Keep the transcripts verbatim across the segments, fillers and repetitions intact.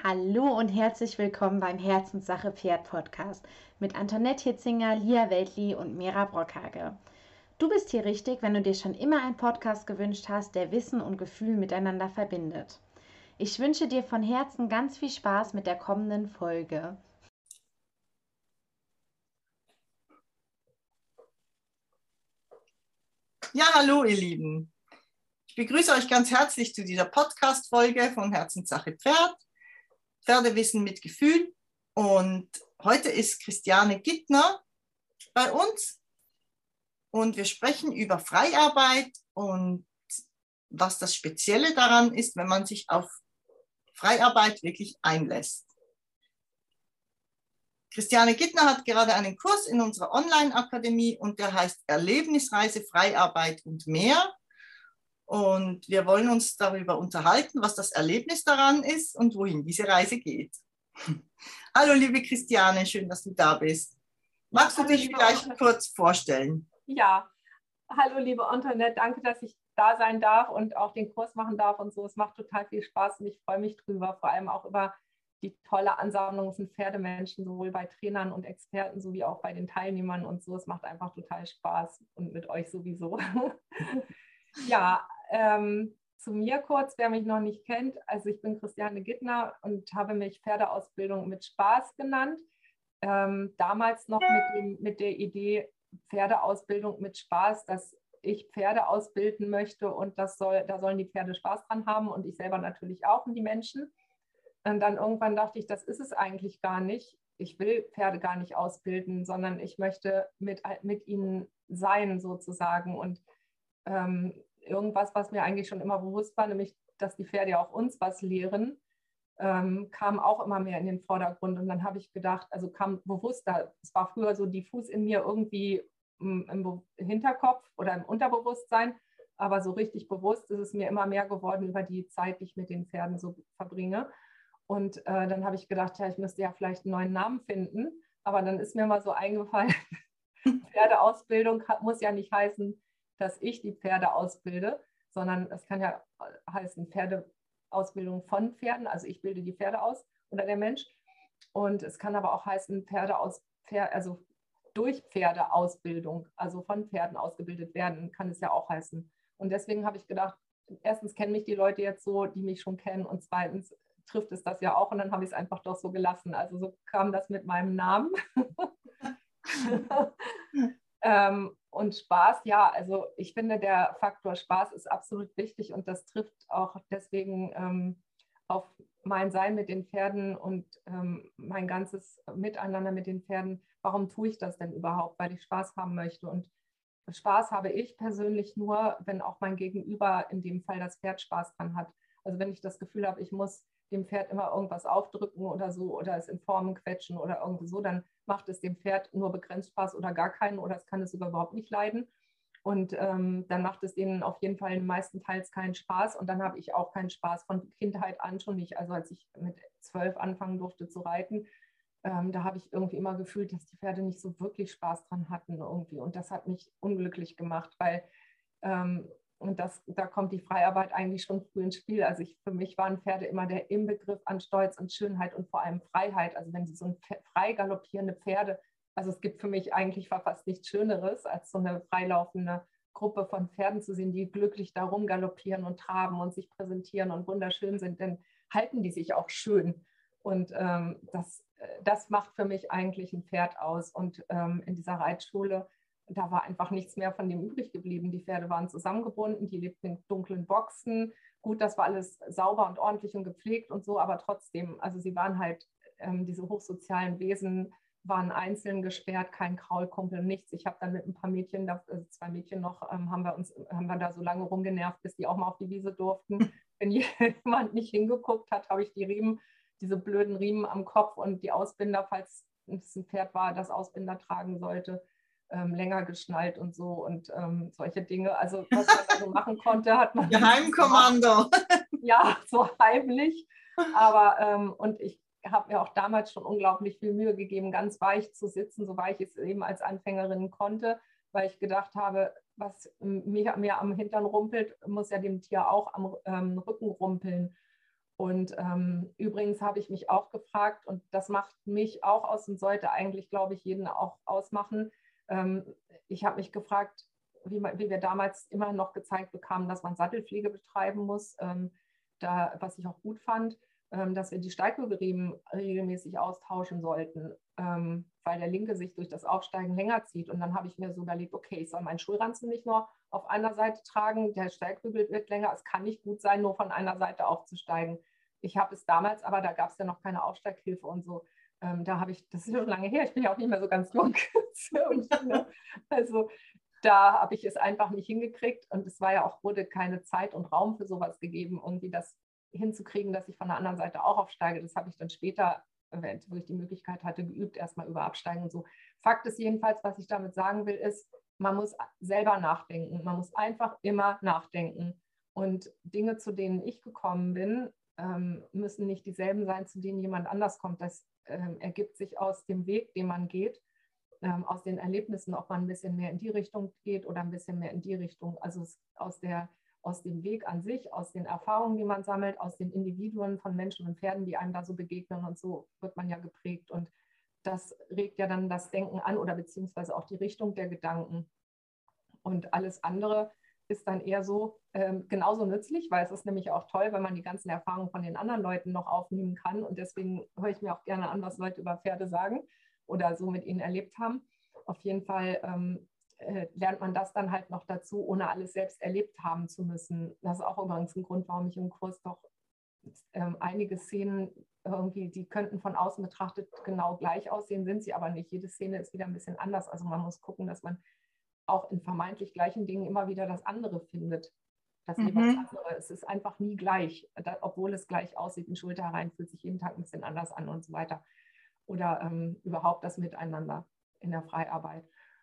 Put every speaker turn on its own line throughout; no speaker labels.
Hallo und herzlich willkommen beim Herzenssache Pferd Podcast mit Antoinette Hitzinger, Lia Weltli und Mira Brockhage. Du bist hier richtig, wenn du dir schon immer einen Podcast gewünscht hast, der Wissen und Gefühl miteinander verbindet. Ich wünsche dir von Herzen ganz viel Spaß mit der kommenden Folge.
Ja, hallo ihr Lieben. Ich begrüße euch ganz herzlich zu dieser Podcast-Folge von Herzenssache Pferd. Pferdewissen mit Gefühl. Und heute ist Christiane Gittner bei uns. Und wir sprechen über Freiarbeit und was das Spezielle daran ist, wenn man sich auf Freiarbeit wirklich einlässt. Christiane Gittner hat gerade einen Kurs in unserer Online-Akademie und der heißt Erlebnisreise, Freiarbeit und mehr. Und wir wollen uns darüber unterhalten, was das Erlebnis daran ist und wohin diese Reise geht. Hallo liebe Christiane, schön, dass du da bist. Magst du
Hallo,
dich vielleicht
Antoinette.
kurz vorstellen?
Ja, hallo liebe Antoinette, danke, dass ich da sein darf und auch den Kurs machen darf und so. Es macht total viel Spaß und ich freue mich drüber, vor allem auch über die tolle Ansammlung von Pferdemenschen, sowohl bei Trainern und Experten sowie auch bei den Teilnehmern und so. Es macht einfach total Spaß und mit euch sowieso. Ja, ähm, zu mir kurz, wer mich noch nicht kennt. Also ich bin Christiane Gittner und habe mich Pferdeausbildung mit Spaß genannt. Ähm, damals noch mit, dem, mit der Idee Pferdeausbildung mit Spaß, dass ich Pferde ausbilden möchte und das soll, da sollen die Pferde Spaß dran haben und ich selber natürlich auch und die Menschen. Und dann irgendwann dachte ich, das ist es eigentlich gar nicht. Ich will Pferde gar nicht ausbilden, sondern ich möchte mit, mit ihnen sein sozusagen und ähm, irgendwas, was mir eigentlich schon immer bewusst war, nämlich, dass die Pferde ja auch uns was lehren, ähm, kam auch immer mehr in den Vordergrund. Und dann habe ich gedacht, also kam bewusster, es war früher so diffus in mir irgendwie im, im Hinterkopf oder im Unterbewusstsein, aber so richtig bewusst ist es mir immer mehr geworden über die Zeit, die ich mit den Pferden so verbringe. Und äh, dann habe ich gedacht, ja, ich müsste ja vielleicht einen neuen Namen finden, aber dann ist mir mal so eingefallen, Pferdeausbildung muss ja nicht heißen, dass ich die Pferde ausbilde, sondern es kann ja heißen Pferdeausbildung von Pferden, also ich bilde die Pferde aus oder der Mensch. Und es kann aber auch heißen Pferde aus, also durch Pferdeausbildung, also von Pferden ausgebildet werden, kann es ja auch heißen. Und deswegen habe ich gedacht, erstens kennen mich die Leute jetzt so, die mich schon kennen, und zweitens trifft es das ja auch, und dann habe ich es einfach doch so gelassen. Also so kam das mit meinem Namen. ähm, und Spaß, ja, also ich finde, der Faktor Spaß ist absolut wichtig und das trifft auch deswegen ähm, auf mein Sein mit den Pferden und ähm, mein ganzes Miteinander mit den Pferden. Warum tue ich das denn überhaupt? Weil ich Spaß haben möchte. Und Spaß habe ich persönlich nur, wenn auch mein Gegenüber, in dem Fall das Pferd, Spaß dran hat. Also wenn ich das Gefühl habe, ich muss dem Pferd immer irgendwas aufdrücken oder so oder es in Formen quetschen oder irgendwie so, dann macht es dem Pferd nur begrenzt Spaß oder gar keinen oder es kann es überhaupt nicht leiden. Und ähm, dann macht es denen auf jeden Fall meistenteils keinen Spaß und dann habe ich auch keinen Spaß von Kindheit an schon nicht. Also als ich mit zwölf anfangen durfte zu reiten, ähm, da habe ich irgendwie immer gefühlt, dass die Pferde nicht so wirklich Spaß dran hatten irgendwie und das hat mich unglücklich gemacht, weil ähm, und das, da kommt die Freiarbeit eigentlich schon früh ins Spiel. Also ich, für mich waren Pferde immer der Inbegriff an Stolz und Schönheit und vor allem Freiheit. Also wenn sie so ein frei galoppierende Pferde, also es gibt für mich eigentlich fast nichts Schöneres, als so eine freilaufende Gruppe von Pferden zu sehen, die glücklich darum galoppieren und traben und sich präsentieren und wunderschön sind, denn halten die sich auch schön. Und ähm, das, das macht für mich eigentlich ein Pferd aus. Und ähm, in dieser Reitschule, da war einfach nichts mehr von dem übrig geblieben. Die Pferde waren zusammengebunden, die lebten in dunklen Boxen. Gut, das war alles sauber und ordentlich und gepflegt und so, aber trotzdem, also sie waren halt, ähm, diese hochsozialen Wesen waren einzeln gesperrt, kein Kraulkumpel, nichts. Ich habe dann mit ein paar Mädchen, also zwei Mädchen noch, ähm, haben wir uns, haben wir da so lange rumgenervt, bis die auch mal auf die Wiese durften. Wenn jemand nicht hingeguckt hat, habe ich die Riemen, diese blöden Riemen am Kopf und die Ausbinder, falls es ein Pferd war, das Ausbinder tragen sollte, Ähm, länger geschnallt und so und ähm, solche Dinge. Also was man da so machen konnte, hat man
Geheimkommando.
Ja, so heimlich. Aber ähm, und ich habe mir auch damals schon unglaublich viel Mühe gegeben, ganz weich zu sitzen, so weich ich es eben als Anfängerin konnte, weil ich gedacht habe, was mir, mir am Hintern rumpelt, muss ja dem Tier auch am ähm, Rücken rumpeln. Und ähm, übrigens habe ich mich auch gefragt, und das macht mich auch aus und sollte eigentlich, glaube ich, jeden auch ausmachen. Ähm, ich habe mich gefragt, wie, man, wie wir damals immer noch gezeigt bekamen, dass man Sattelpflege betreiben muss, ähm, da, was ich auch gut fand, ähm, dass wir die Steigbügelriemen regelmäßig austauschen sollten, ähm, weil der linke sich durch das Aufsteigen länger zieht. Und dann habe ich mir so überlegt, okay, ich soll meinen Schulranzen nicht nur auf einer Seite tragen, der Steigbügel wird länger, es kann nicht gut sein, nur von einer Seite aufzusteigen. Ich habe es damals, aber da gab es ja noch keine Aufsteighilfe und so. Ähm, da habe ich, das ist schon lange her, ich bin ja auch nicht mehr so ganz jung. Also da habe ich es einfach nicht hingekriegt und es war ja auch, wurde keine Zeit und Raum für sowas gegeben, irgendwie das hinzukriegen, dass ich von der anderen Seite auch aufsteige. Das habe ich dann später, wo ich die Möglichkeit hatte, geübt, erstmal über Absteigen und so. Fakt ist jedenfalls, was ich damit sagen will, ist, man muss selber nachdenken. Man muss einfach immer nachdenken. Und Dinge, zu denen ich gekommen bin, ähm, müssen nicht dieselben sein, zu denen jemand anders kommt. Das ähm, ergibt sich aus dem Weg, den man geht, ähm, aus den Erlebnissen, ob man ein bisschen mehr in die Richtung geht oder ein bisschen mehr in die Richtung. Also es, aus, der, aus dem Weg an sich, aus den Erfahrungen, die man sammelt, aus den Individuen von Menschen und Pferden, die einem da so begegnen, und so wird man ja geprägt. Und das regt ja dann das Denken an oder beziehungsweise auch die Richtung der Gedanken. Und alles andere ist dann eher so ähm, genauso nützlich, weil es ist nämlich auch toll, wenn man die ganzen Erfahrungen von den anderen Leuten noch aufnehmen kann. Und deswegen höre ich mir auch gerne an, was Leute über Pferde sagen oder so mit ihnen erlebt haben. Auf jeden Fall ähm, äh, lernt man das dann halt noch dazu, ohne alles selbst erlebt haben zu müssen. Das ist auch übrigens ein Grund, warum ich im Kurs doch ähm, einige Szenen irgendwie, die könnten von außen betrachtet genau gleich aussehen, sind sie aber nicht. Jede Szene ist wieder ein bisschen anders. Also man muss gucken, dass man auch in vermeintlich gleichen Dingen immer wieder das andere findet. Das
Mhm.
jeweils andere. Es ist einfach nie gleich, da, obwohl es gleich aussieht. Ein Schulter rein fühlt sich jeden Tag ein bisschen anders an und so weiter. Oder ähm, überhaupt das Miteinander in der Freiarbeit.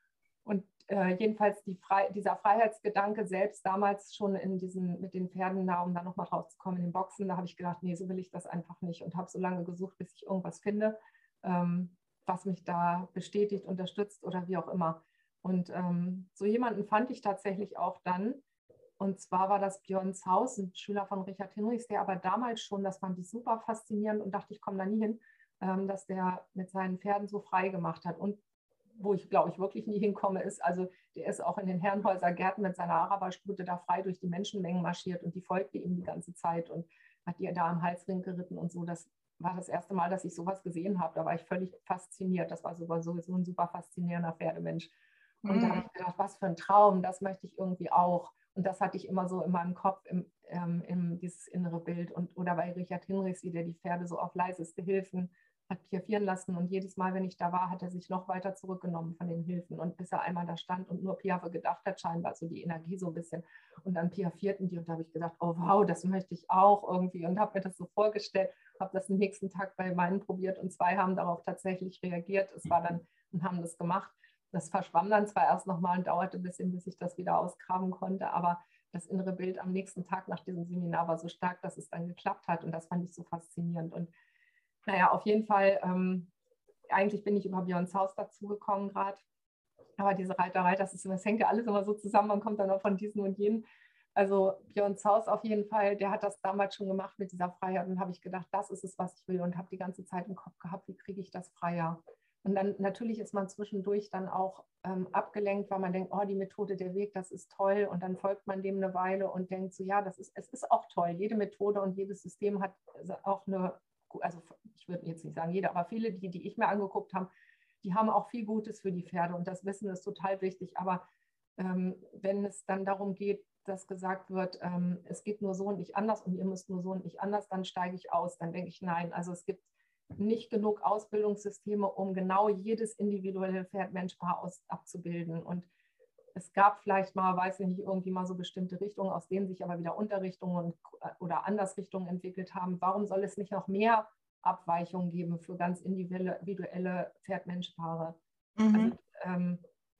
Und äh, jedenfalls die Frei, dieser Freiheitsgedanke selbst damals schon in diesen, mit den Pferden da, um da nochmal drauf zu kommen, in den Boxen, da habe ich gedacht, nee, so will ich das einfach nicht, und habe so lange gesucht, bis ich irgendwas finde, ähm, was mich da bestätigt, unterstützt oder wie auch immer. Und ähm, so jemanden fand ich tatsächlich auch dann. Und zwar war das Björn Zaus, ein Schüler von Richard Hinrichs, der aber damals schon, das fand ich super faszinierend und dachte, ich komme da nie hin, ähm, dass der mit seinen Pferden so frei gemacht hat. Und wo ich, glaube ich, wirklich nie hinkomme, ist, also der ist auch in den Herrenhäuser Gärten mit seiner Araberstute da frei durch die Menschenmengen marschiert und die folgte ihm die ganze Zeit und hat die da am Halsring geritten und so. Das war das erste Mal, dass ich sowas gesehen habe. Da war ich völlig fasziniert. Das war sowieso ein super faszinierender Pferdemensch. Und mhm. da habe ich gedacht, was für ein Traum, das möchte ich irgendwie auch. Und das hatte ich immer so in meinem Kopf, im, ähm, im, dieses innere Bild. Und, oder bei Richard Hinrichs, wie der die Pferde so auf leiseste Hilfen hat piafieren lassen. Und jedes Mal, wenn ich da war, hat er sich noch weiter zurückgenommen von den Hilfen. Und bis er einmal da stand und nur Piaffe gedacht hat, scheinbar so die Energie so ein bisschen. Und dann piafierten die und da habe ich gedacht, oh wow, das möchte ich auch irgendwie. Und habe mir das so vorgestellt, habe das am nächsten Tag bei meinen probiert und zwei haben darauf tatsächlich reagiert. Es war dann und haben das gemacht. Das verschwamm dann zwar erst nochmal und dauerte ein bisschen, bis ich das wieder ausgraben konnte, aber das innere Bild am nächsten Tag nach diesem Seminar war so stark, dass es dann geklappt hat und das fand ich so faszinierend. Und naja, auf jeden Fall, ähm, eigentlich bin ich über Björn Zaus dazugekommen gerade, aber diese Reiterei, das, ist, das hängt ja alles immer so zusammen, man kommt dann auch von diesen und jenen. Also Björn Zaus auf jeden Fall, der hat das damals schon gemacht mit dieser Freiheit und habe ich gedacht, das ist es, was ich will und habe die ganze Zeit im Kopf gehabt, wie kriege ich das freier? Und dann natürlich ist man zwischendurch dann auch ähm, abgelenkt, weil man denkt, oh, die Methode, der Weg, das ist toll. Und dann folgt man dem eine Weile und denkt so, ja, das ist, es ist auch toll. Jede Methode und jedes System hat auch eine, also ich würde jetzt nicht sagen jeder, aber viele, die, die ich mir angeguckt habe, die haben auch viel Gutes für die Pferde. Und das Wissen ist total wichtig. Aber ähm, wenn es dann darum geht, dass gesagt wird, ähm, es geht nur so und nicht anders und ihr müsst nur so und nicht anders, dann steige ich aus. Dann denke ich, nein, also es gibt nicht genug Ausbildungssysteme, um genau jedes individuelle Pferd-Mensch-Paar abzubilden. Und es gab vielleicht mal, weiß ich nicht, irgendwie mal so bestimmte Richtungen, aus denen sich aber wieder Unterrichtungen oder Andersrichtungen entwickelt haben. Warum soll es nicht noch mehr Abweichungen geben für ganz individuelle Pferd-Mensch-Paare? Mhm. Also ähm,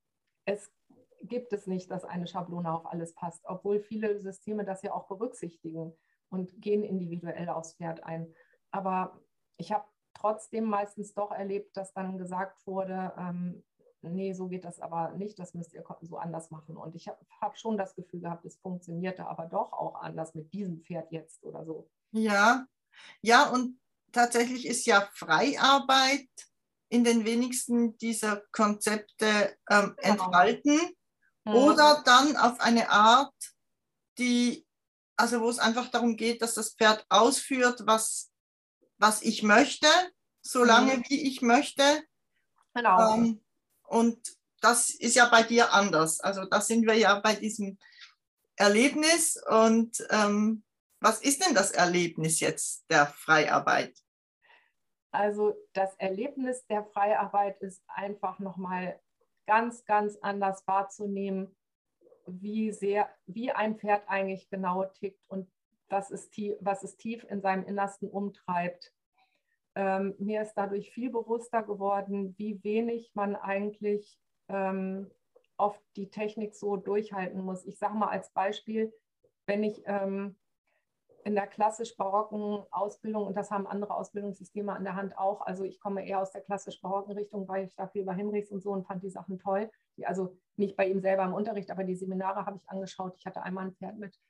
es gibt es nicht, dass eine Schablone auf alles passt, obwohl viele Systeme das ja auch berücksichtigen und gehen individuell aufs Pferd ein. Aber ich habe trotzdem meistens doch erlebt, dass dann gesagt wurde, ähm, nee, so geht das aber nicht, das müsst ihr so anders machen. Und ich habe hab schon das Gefühl gehabt, es funktionierte aber doch auch anders mit diesem Pferd jetzt oder so.
Ja, Ja, und tatsächlich ist ja Freiarbeit in den wenigsten dieser Konzepte ähm, enthalten
Mhm.
oder dann auf eine Art, die, also wo es einfach darum geht, dass das Pferd ausführt, was, was ich möchte, so lange
Mhm.
wie ich möchte.
Genau.
Ähm, und das ist ja bei dir anders. Also da sind wir ja bei diesem Erlebnis. Und ähm, was ist denn das Erlebnis jetzt der Freiarbeit?
Also das Erlebnis der Freiarbeit ist einfach nochmal ganz, ganz anders wahrzunehmen, wie sehr, wie ein Pferd eigentlich genau tickt und was es tief, was es tief in seinem Innersten umtreibt. Ähm, mir ist dadurch viel bewusster geworden, wie wenig man eigentlich ähm, oft die Technik so durchhalten muss. Ich sage mal als Beispiel, wenn ich ähm, in der klassisch-barocken Ausbildung, und das haben andere Ausbildungssysteme an der Hand auch, also ich komme eher aus der klassisch-barocken Richtung, weil ich da viel bei Hinrichs und so und fand die Sachen toll. Die, also nicht bei ihm selber im Unterricht, aber die Seminare habe ich angeschaut. Ich hatte einmal ein Pferd mit.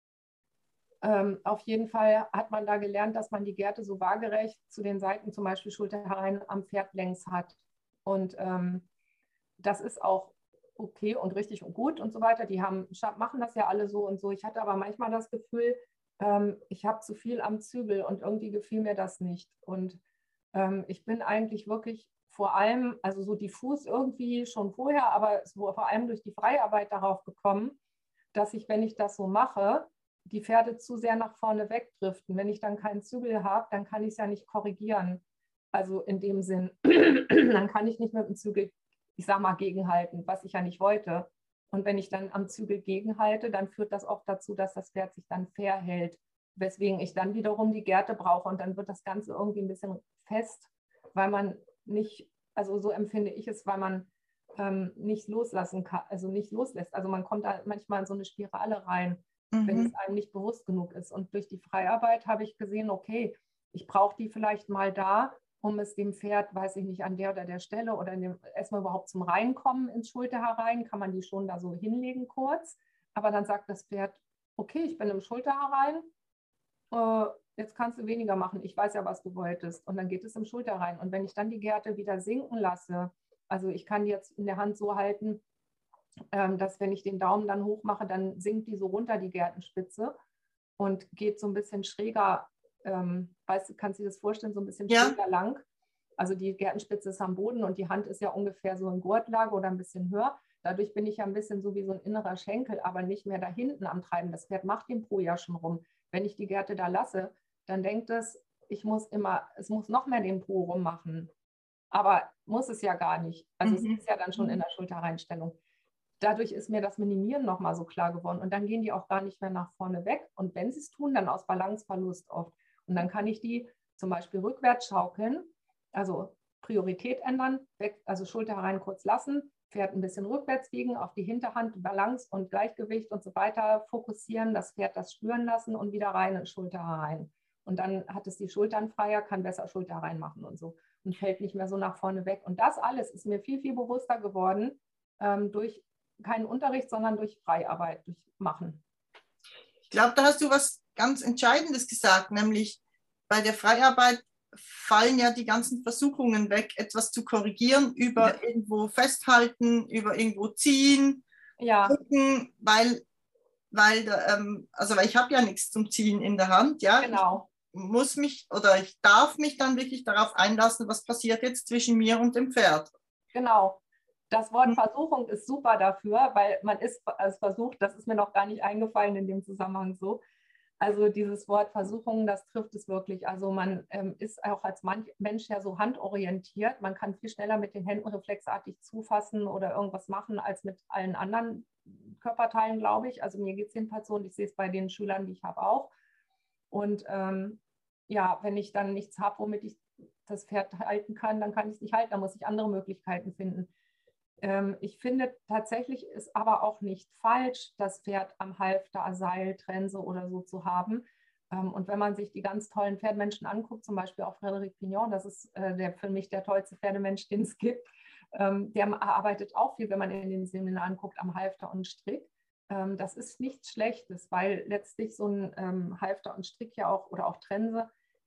Ähm, auf jeden Fall hat man da gelernt, dass man die Gerte so waagerecht zu den Seiten, zum Beispiel Schulter herein, am Pferd längs hat. Und ähm, das ist auch okay und richtig und gut und so weiter. Die haben, machen das ja alle so und so. Ich hatte aber manchmal das Gefühl, ähm, ich habe zu viel am Zügel und irgendwie gefiel mir das nicht. Und ähm, ich bin eigentlich wirklich vor allem, also so diffus irgendwie schon vorher, aber so vor allem durch die Freiarbeit darauf gekommen, dass ich, wenn ich das so mache, die Pferde zu sehr nach vorne wegdriften. Wenn ich dann keinen Zügel habe, dann kann ich es ja nicht korrigieren. Also in dem Sinn, dann kann ich nicht mit dem Zügel, ich sag mal, gegenhalten, was ich ja nicht wollte. Und wenn ich dann am Zügel gegenhalte, dann führt das oft dazu, dass das Pferd sich dann verhält, weswegen ich dann wiederum die Gerte brauche und dann wird das Ganze irgendwie ein bisschen fest, weil man nicht, also so empfinde ich es, weil man ähm, nicht loslassen kann, also nicht loslässt. Also man kommt da manchmal in so eine Spirale rein, mhm. wenn es einem nicht bewusst genug ist. Und durch die Freiarbeit habe ich gesehen, okay, ich brauche die vielleicht mal da, um es dem Pferd, weiß ich nicht, an der oder der Stelle oder in dem, erstmal überhaupt zum Reinkommen ins Schulter herein, kann man die schon da so hinlegen kurz. Aber dann sagt das Pferd, okay, ich bin im Schulter herein, äh, jetzt kannst du weniger machen, ich weiß ja, was du wolltest. Und dann geht es im Schulter rein. Und wenn ich dann die Gerte wieder sinken lasse, also ich kann die jetzt in der Hand so halten, ähm, dass wenn ich den Daumen dann hoch mache, dann sinkt die so runter, die Gertenspitze, und geht so ein bisschen schräger, ähm, weißt du, kannst du dir das vorstellen, so ein bisschen
Ja.
schräger lang. Also die Gertenspitze ist am Boden und die Hand ist ja ungefähr so in Gurtlage oder ein bisschen höher. Dadurch bin ich ja ein bisschen so wie so ein innerer Schenkel, aber nicht mehr da hinten am Treiben. Das Pferd macht den Po ja schon rum. Wenn ich die Gerte da lasse, dann denkt es, ich muss immer, es muss noch mehr den Po rummachen. Aber muss es ja gar nicht. Also mhm. es ist ja dann schon in der Schulterreinstellung. Dadurch ist mir das Minimieren nochmal so klar geworden. Und dann gehen die auch gar nicht mehr nach vorne weg. Und wenn sie es tun, dann aus Balanceverlust oft. Und dann kann ich die zum Beispiel rückwärts schaukeln, also Priorität ändern, weg, also Schulter herein kurz lassen, Pferd ein bisschen rückwärts biegen, auf die Hinterhand Balance und Gleichgewicht und so weiter fokussieren, das Pferd das spüren lassen und wieder rein in Schulter herein. Und dann hat es die Schultern freier, kann besser Schulter rein machen und so und fällt nicht mehr so nach vorne weg. Und das alles ist mir viel, viel bewusster geworden ähm, durch keinen Unterricht, sondern durch Freiarbeit, durch Machen.
Ich glaube, da hast du was ganz Entscheidendes gesagt, nämlich bei der Freiarbeit fallen ja die ganzen Versuchungen weg, etwas zu korrigieren, über ja. irgendwo festhalten, über irgendwo ziehen,
ja.
drücken, weil, weil, ähm, also weil ich habe ja nichts zum Ziehen in der Hand, ja.
Genau.
Ich muss mich oder ich darf mich dann wirklich darauf einlassen, was passiert jetzt zwischen mir und dem Pferd.
Genau. Das Wort Versuchung ist super dafür, weil man ist als versucht, das ist mir noch gar nicht eingefallen in dem Zusammenhang so. Also dieses Wort Versuchung, das trifft es wirklich. Also man ähm, ist auch als Mensch ja so handorientiert. Man kann viel schneller mit den Händen reflexartig zufassen oder irgendwas machen, als mit allen anderen Körperteilen, glaube ich. Also mir geht es jedenfalls so und ich sehe es bei den Schülern, die ich habe, auch. Und ähm, ja, wenn ich dann nichts habe, womit ich das Pferd halten kann, dann kann ich es nicht halten. Da muss ich andere Möglichkeiten finden. Ähm, ich finde tatsächlich ist aber auch nicht falsch, das Pferd am Halfter, Seil, Trense oder so zu haben. Ähm, und wenn man sich die ganz tollen Pferdemenschen anguckt, zum Beispiel auch Frédéric Pignon, das ist äh, der, für mich der tollste Pferdemensch, den es gibt, ähm, der arbeitet auch viel, wenn man in den Seminaren guckt, am Halfter und Strick. Ähm, das ist nichts Schlechtes, weil letztlich so ein ähm, Halfter und Strick ja auch oder auch Trense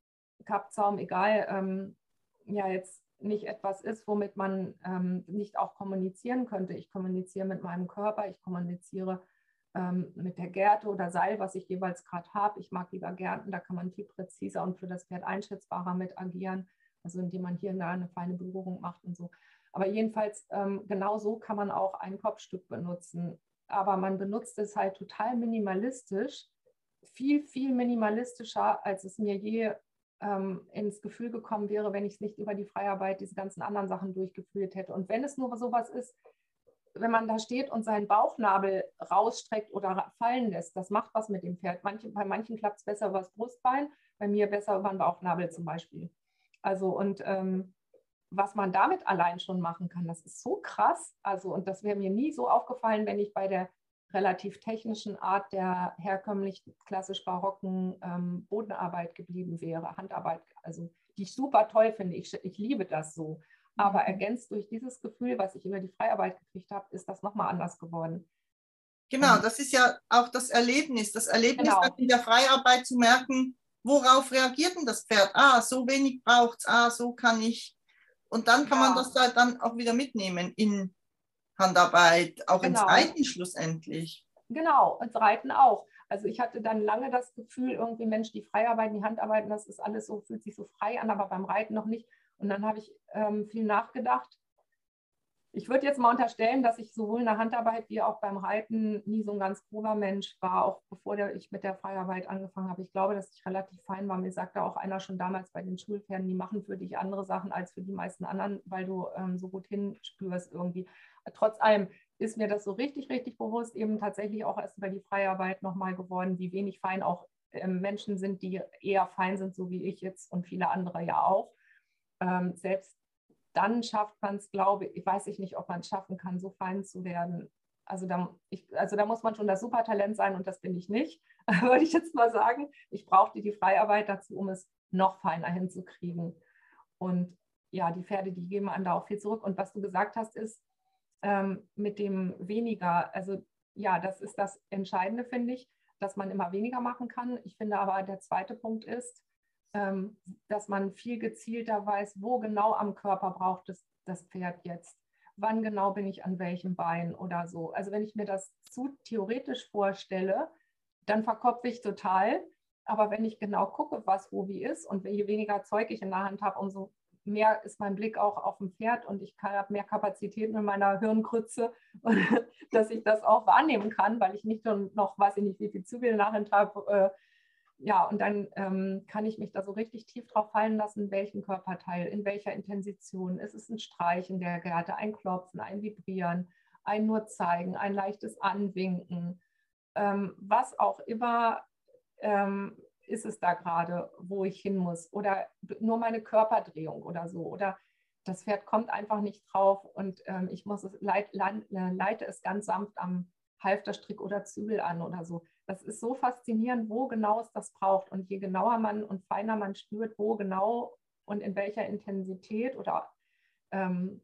Kappzaum, egal, ähm, ja jetzt nicht etwas ist, womit man ähm, nicht auch kommunizieren könnte. Ich kommuniziere mit meinem Körper, ich kommuniziere ähm, mit der Gerte oder Seil, was ich jeweils gerade habe. Ich mag lieber Gärten, da kann man viel präziser und für das Pferd einschätzbarer mit agieren, also indem man hier eine feine Berührung macht und so. Aber jedenfalls, ähm, genau so kann man auch ein Kopfstück benutzen. Aber man benutzt es halt total minimalistisch, viel, viel minimalistischer, als es mir je ähm, ins Gefühl gekommen wäre, wenn ich es nicht über die Freiarbeit, diese ganzen anderen Sachen durchgeführt hätte. Und wenn es nur sowas ist, wenn man da steht und seinen Bauchnabel rausstreckt oder fallen lässt, das macht was mit dem Pferd. Manche, bei manchen klappt es besser über das Brustbein, bei mir besser über den Bauchnabel zum Beispiel. Also und ähm, was man damit allein schon machen kann, das ist so krass. Also und das wäre mir nie so aufgefallen, wenn ich bei der relativ technischen Art der herkömmlich klassisch barocken ähm, Bodenarbeit geblieben wäre, Handarbeit, also die ich super toll finde. Ich, ich liebe das so. Aber ergänzt durch dieses Gefühl, was ich über die Freiarbeit gekriegt habe, ist das nochmal anders geworden.
Genau, das ist ja auch das Erlebnis. Das Erlebnis
Genau.
in der Freiarbeit zu merken, worauf reagiert denn das Pferd? Ah, so wenig braucht es, ah, so kann ich. Und dann kann
Ja.
man das da dann auch wieder mitnehmen in Handarbeit, auch ins
Genau.
Reiten schlussendlich.
Genau, ins Reiten auch. Also ich hatte dann lange das Gefühl, irgendwie Mensch, die Freiarbeiten, die Handarbeiten, das ist alles so, fühlt sich so frei an, aber beim Reiten noch nicht. Und dann habe ich ähm, viel nachgedacht. Ich würde jetzt mal unterstellen, dass ich sowohl in der Handarbeit wie auch beim Reiten nie so ein ganz grober Mensch war, auch bevor der, ich mit der Freiarbeit angefangen habe. Ich glaube, dass ich relativ fein war. Mir sagte auch einer schon damals bei den Schulpferden, die machen für dich andere Sachen als für die meisten anderen, weil du ähm, so gut hinspürst irgendwie. Trotz allem ist mir das so richtig, richtig bewusst, eben tatsächlich auch erst über die Freiarbeit nochmal geworden, wie wenig fein auch ähm, Menschen sind, die eher fein sind, so wie ich jetzt und viele andere ja auch. Ähm, selbst dann schafft man es, glaube ich, weiß ich nicht, ob man es schaffen kann, so fein zu werden. Also da, ich, also da muss man schon das Supertalent sein und das bin ich nicht, würde ich jetzt mal sagen. Ich brauchte die Freiarbeit dazu, um es noch feiner hinzukriegen. Und ja, die Pferde, die geben einem da auch viel zurück. Und was du gesagt hast, ist ähm, mit dem weniger, also ja, das ist das Entscheidende, finde ich, dass man immer weniger machen kann. Ich finde aber, der zweite Punkt ist, dass man viel gezielter weiß, wo genau am Körper braucht es das Pferd jetzt. Wann genau bin ich an welchem Bein oder so. Also wenn ich mir das zu theoretisch vorstelle, dann verkopfe ich total. Aber wenn ich genau gucke, was wo wie ist und je weniger Zeug ich in der Hand habe, umso mehr ist mein Blick auch auf dem Pferd und ich habe mehr Kapazitäten in meiner Hirnkrütze, dass ich das auch wahrnehmen kann, weil ich nicht noch, weiß ich nicht, wie viel Zügel in der Hand habe. Ja, und dann ähm, kann ich mich da so richtig tief drauf fallen lassen, welchen Körperteil, in welcher Intention. Ist es ein Streichen der Gerte, ein Klopfen, ein Vibrieren, ein nur zeigen, ein leichtes Anwinken. Ähm, was auch immer ähm, ist es da gerade, wo ich hin muss. Oder nur meine Körperdrehung oder so. Oder das Pferd kommt einfach nicht drauf und ähm, ich muss es, leit, leit, leite es ganz sanft am Halfterstrick oder Zügel an oder so. Das ist so faszinierend, wo genau es das braucht. Und je genauer man und feiner man spürt, wo genau und in welcher Intensität oder ähm,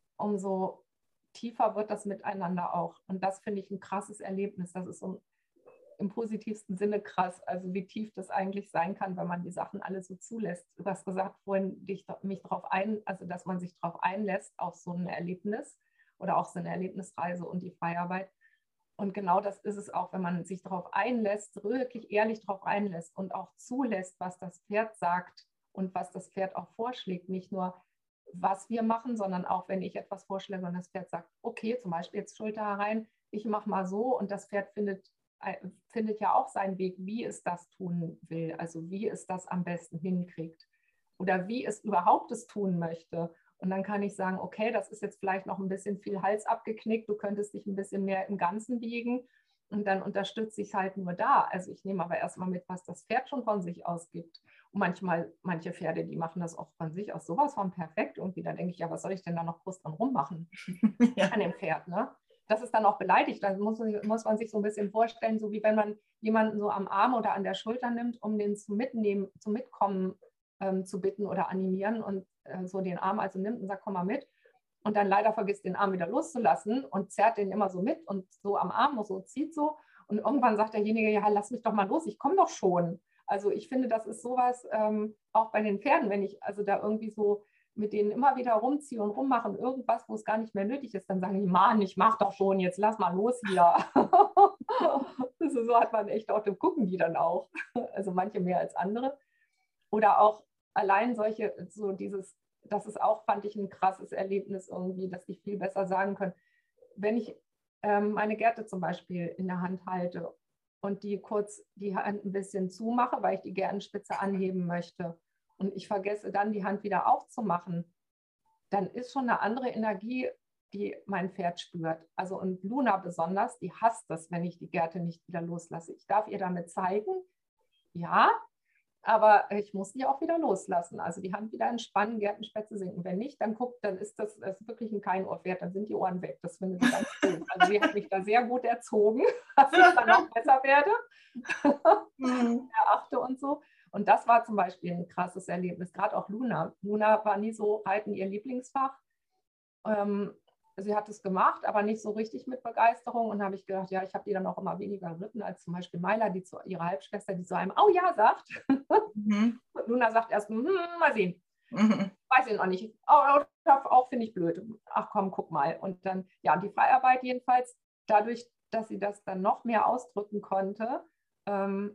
umso tiefer wird das miteinander auch. Und das finde ich ein krasses Erlebnis. Das ist so im positivsten Sinne krass, also wie tief das eigentlich sein kann, wenn man die Sachen alle so zulässt. Du hast gesagt vorhin, dich, mich darauf ein, also dass man sich darauf einlässt auf so ein Erlebnis oder auch so eine Erlebnisreise und die Freiarbeit. Und genau das ist es auch, wenn man sich darauf einlässt, wirklich ehrlich darauf einlässt und auch zulässt, was das Pferd sagt und was das Pferd auch vorschlägt. Nicht nur, was wir machen, sondern auch, wenn ich etwas vorschlage und das Pferd sagt, okay, zum Beispiel jetzt Schulter herein, ich mache mal so und das Pferd findet, findet ja auch seinen Weg, wie es das tun will, also wie es das am besten hinkriegt oder wie es überhaupt es tun möchte. Und dann kann ich sagen, okay, das ist jetzt vielleicht noch ein bisschen viel Hals abgeknickt, du könntest dich ein bisschen mehr im Ganzen biegen und dann unterstütze ich es halt nur da. Also ich nehme aber erstmal mit, was das Pferd schon von sich aus gibt. Und manchmal, manche Pferde, die machen das auch von sich aus sowas von perfekt irgendwie. Da denke ich, ja, was soll ich denn da noch groß dran rummachen ja. an dem Pferd, ne? Das ist dann auch beleidigt. Da muss, muss man sich so ein bisschen vorstellen, so wie wenn man jemanden so am Arm oder an der Schulter nimmt, um den zum Mitnehmen, zum Mitkommen ähm, zu bitten oder animieren und äh, so den Arm also nimmt und sagt, komm mal mit. Und dann leider vergisst, den Arm wieder loszulassen und zerrt den immer so mit und so am Arm und so zieht so. Und irgendwann sagt derjenige, ja, lass mich doch mal los, ich komme doch schon. Also ich finde, das ist sowas, ähm, auch bei den Pferden, wenn ich also da irgendwie so mit denen immer wieder rumziehe und rummache und irgendwas, wo es gar nicht mehr nötig ist, dann sagen die, Mann, ich mach doch schon, jetzt lass mal los hier. Also so hat man echt auch, dann gucken die dann auch. Also manche mehr als andere. Oder auch allein solche, so dieses, das ist auch, fand ich, ein krasses Erlebnis irgendwie, dass die viel besser sagen können. Wenn ich ähm, meine Gerte zum Beispiel in der Hand halte und die kurz die Hand ein bisschen zumache, weil ich die Gertenspitze anheben möchte und ich vergesse dann die Hand wieder aufzumachen, dann ist schon eine andere Energie, die mein Pferd spürt. Also und Luna besonders, die hasst es, wenn ich die Gerte nicht wieder loslasse. Ich darf ihr damit zeigen, ja, aber ich muss die auch wieder loslassen. Also die Hand wieder entspannen, Gertenspitze sinken. Wenn nicht, dann guckt, dann ist das, das ist wirklich ein Keinohrpferd, dann sind die Ohren weg. Das findet sie ganz gut. Also sie hat mich da sehr gut erzogen, dass ich dann auch besser werde. Mhm. Erachte und so. Und das war zum Beispiel ein krasses Erlebnis, gerade auch Luna. Luna war nie so Reiten ihr Lieblingsfach. Ähm, sie hat es gemacht, aber nicht so richtig mit Begeisterung. Und da habe ich gedacht, ja, ich habe die dann auch immer weniger geritten als zum Beispiel Myla, die zu ihrer Halbschwester, die zu einem Oh ja sagt. Mhm. Und Luna sagt erst, hm, mal sehen. Mhm. Weiß ich noch nicht. Auch, auch finde ich blöd. Ach komm, guck mal. Und dann, ja, die Freiarbeit jedenfalls, dadurch, dass sie das dann noch mehr ausdrücken konnte, ähm,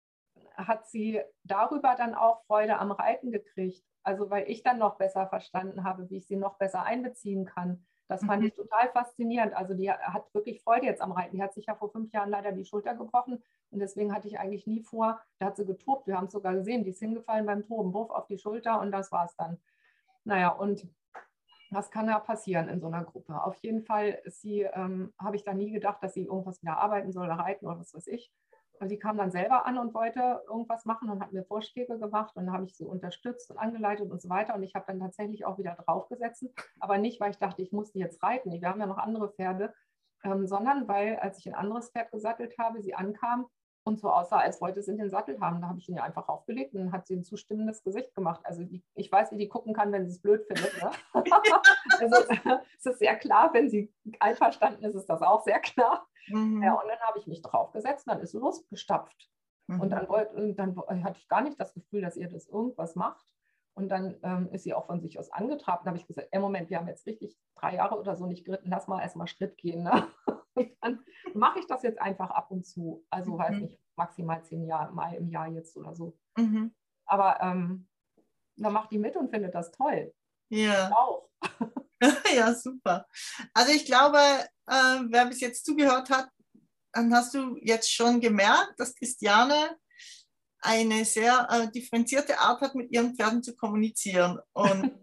hat sie darüber dann auch Freude am Reiten gekriegt. Also weil ich dann noch besser verstanden habe, wie ich sie noch besser einbeziehen kann. Das fand mhm. ich total faszinierend. Also die hat wirklich Freude jetzt am Reiten. Die hat sich ja vor fünf Jahren leider die Schulter gebrochen und deswegen hatte ich eigentlich nie vor, da hat sie getobt. Wir haben es sogar gesehen, die ist hingefallen beim Toben, Wurf auf die Schulter und das war es dann. Naja, und was kann da passieren in so einer Gruppe? Auf jeden Fall ist sie, ähm, habe ich da nie gedacht, dass sie irgendwas wieder arbeiten soll oder reiten oder was weiß ich. Sie kam dann selber an und wollte irgendwas machen und hat mir Vorschläge gemacht und dann habe ich sie unterstützt und angeleitet und so weiter und ich habe dann tatsächlich auch wieder draufgesetzt, aber nicht, weil ich dachte, ich muss die jetzt reiten, wir haben ja noch andere Pferde, ähm, sondern weil, als ich ein anderes Pferd gesattelt habe, sie ankam und so aussah, als wollte es in den Sattel haben, da habe ich ihn ja einfach aufgelegt und dann hat sie ein zustimmendes Gesicht gemacht. Also die, ich weiß, wie die gucken kann, wenn sie es blöd findet. Ne? Also es ist sehr klar, wenn sie einverstanden ist, ist das auch sehr klar. Mhm. Ja, und dann habe ich mich draufgesetzt und dann ist sie losgestapft. Mhm. Und dann, wollt, dann hatte ich gar nicht das Gefühl, dass ihr das irgendwas macht. Und dann ähm, ist sie auch von sich aus angetrabt. Dann habe ich gesagt, ey, Moment, wir haben jetzt richtig drei Jahre oder so nicht geritten, lass mal erstmal Schritt gehen. Ne? Und dann mache ich das jetzt einfach ab und zu. Also, mhm. weiß nicht, maximal zehn Jahre mal im Jahr jetzt oder so. Mhm. Aber ähm, dann macht die mit und findet das toll.
Ja.
Ich auch.
Ja, super. Also ich glaube, äh, wer bis jetzt zugehört hat, dann hast du jetzt schon gemerkt, dass Christiane eine sehr äh, differenzierte Art hat, mit ihren Pferden zu kommunizieren. Und,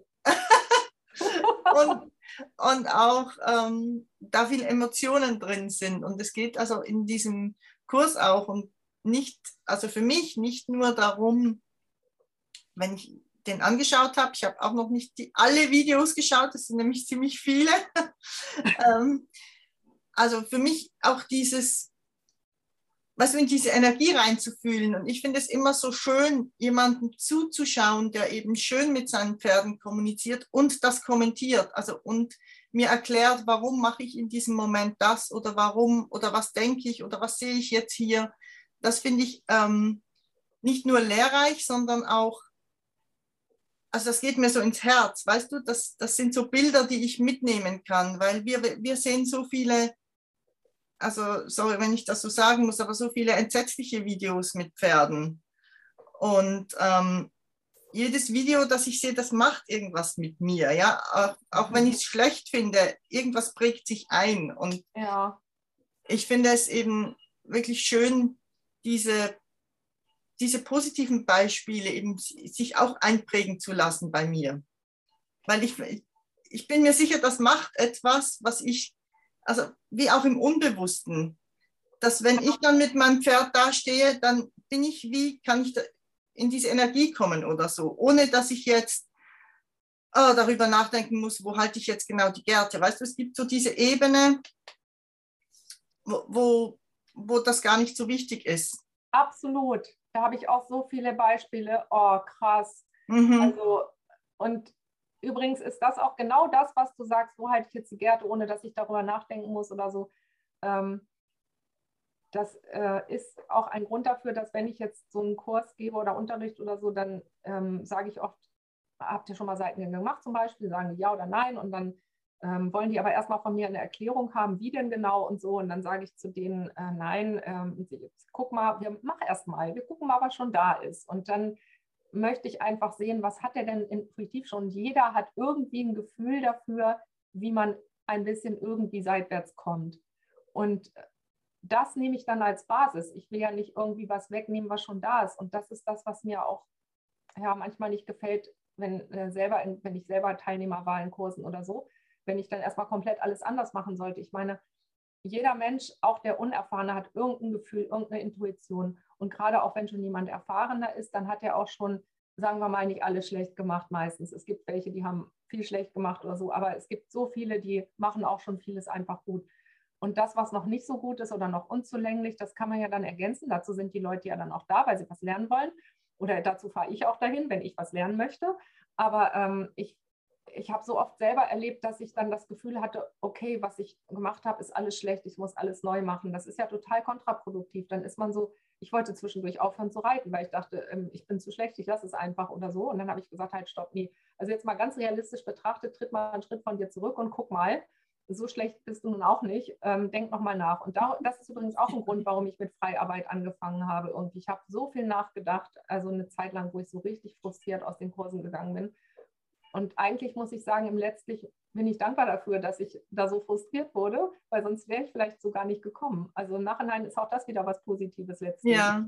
und, und auch ähm, da viele Emotionen drin sind. Und es geht also in diesem Kurs auch und nicht, also für mich nicht nur darum, wenn ich den angeschaut habe, ich habe auch noch nicht die, alle Videos geschaut, das sind nämlich ziemlich viele. ähm, also für mich auch dieses, was in diese Energie reinzufühlen. Und ich finde es immer so schön, jemandem zuzuschauen, der eben schön mit seinen Pferden kommuniziert und das kommentiert. Also und mir erklärt, warum mache ich in diesem Moment das oder warum oder was denke ich oder was sehe ich jetzt hier. Das finde ich ähm, nicht nur lehrreich, sondern auch, also das geht mir so ins Herz, weißt du, das, das sind so Bilder, die ich mitnehmen kann, weil wir, wir sehen so viele, also sorry, wenn ich das so sagen muss, aber so viele entsetzliche Videos mit Pferden. Und ähm, jedes Video, das ich sehe, das macht irgendwas mit mir, ja, auch, auch wenn ich es schlecht finde, irgendwas prägt sich ein. Und
ja.
ich finde es eben wirklich schön, diese diese positiven Beispiele eben sich auch einprägen zu lassen bei mir. Weil ich, ich bin mir sicher, das macht etwas, was ich, also wie auch im Unbewussten, dass wenn ich dann mit meinem Pferd dastehe, dann bin ich, wie kann ich in diese Energie kommen oder so, ohne dass ich jetzt oh, darüber nachdenken muss, wo halte ich jetzt genau die Gerte. Weißt du, es gibt so diese Ebene, wo, wo, wo das gar nicht so wichtig ist.
Absolut. Da habe ich auch so viele Beispiele. Oh, krass. Mhm. Also, und übrigens ist das auch genau das, was du sagst, wo halte ich jetzt die Gerte, ohne dass ich darüber nachdenken muss oder so. Ähm, das äh, ist auch ein Grund dafür, dass wenn ich jetzt so einen Kurs gebe oder Unterricht oder so, dann ähm, sage ich oft, habt ihr schon mal Seitengänge gemacht zum Beispiel, sagen die ja oder nein und dann ähm, wollen die aber erstmal von mir eine Erklärung haben, wie denn genau und so und dann sage ich zu denen, äh, nein, ähm, guck mal, wir mach erst mal, wir gucken mal, was schon da ist und dann möchte ich einfach sehen, was hat er denn intuitiv schon. Jeder hat irgendwie ein Gefühl dafür, wie man ein bisschen irgendwie seitwärts kommt und das nehme ich dann als Basis. Ich will ja nicht irgendwie was wegnehmen, was schon da ist. Und das ist das, was mir auch ja, manchmal nicht gefällt, wenn, äh, selber in, wenn ich selber Teilnehmer war in Kursen oder so, wenn ich dann erstmal komplett alles anders machen sollte. Ich meine, jeder Mensch, auch der Unerfahrene, hat irgendein Gefühl, irgendeine Intuition. Und gerade auch wenn schon jemand erfahrener ist, dann hat er auch schon, sagen wir mal, nicht alles schlecht gemacht meistens. Es gibt welche, die haben viel schlecht gemacht oder so, aber es gibt so viele, die machen auch schon vieles einfach gut. Und das, was noch nicht so gut ist oder noch unzulänglich, das kann man ja dann ergänzen. Dazu sind die Leute ja dann auch da, weil sie was lernen wollen. Oder dazu fahre ich auch dahin, wenn ich was lernen möchte. Aber ähm, ich, ich habe so oft selber erlebt, dass ich dann das Gefühl hatte, okay, was ich gemacht habe, ist alles schlecht, ich muss alles neu machen. Das ist ja total kontraproduktiv. Dann ist man so, ich wollte zwischendurch aufhören zu reiten, weil ich dachte, ähm, ich bin zu schlecht, ich lasse es einfach oder so. Und dann habe ich gesagt, halt, stopp, nee. Also jetzt mal ganz realistisch betrachtet, tritt mal einen Schritt von dir zurück und guck mal, so schlecht bist du nun auch nicht, ähm, denk nochmal nach. Und da, das ist übrigens auch ein Grund, warum ich mit Freiarbeit angefangen habe. Und ich habe so viel nachgedacht, also eine Zeit lang, wo ich so richtig frustriert aus den Kursen gegangen bin. Und eigentlich muss ich sagen, im letztlich bin ich dankbar dafür, dass ich da so frustriert wurde, weil sonst wäre ich vielleicht so gar nicht gekommen. Also im Nachhinein ist auch das wieder was Positives letztlich.
Ja.